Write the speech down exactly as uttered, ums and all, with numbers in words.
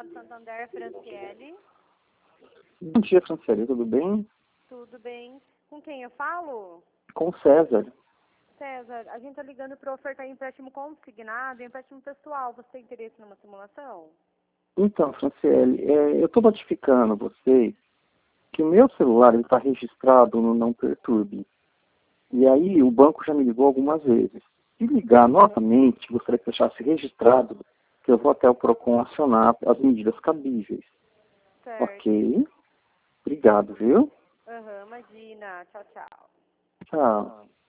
Banco Santander, Franciele. Bom dia, Franciele, tudo bem? Tudo bem. Com quem eu falo? Com o César. César, a gente está ligando para ofertar empréstimo consignado e empréstimo pessoal. Você tem interesse numa simulação? Então, Franciele, é, eu estou notificando vocês que o meu celular está registrado no Não Perturbe. E aí o banco já me ligou algumas vezes. Se ligar novamente, gostaria que deixasse registrado que eu vou até o PROCON acionar as medidas cabíveis. Certo. Ok? Obrigado, viu? Aham, imagina. Tchau, tchau. Tchau.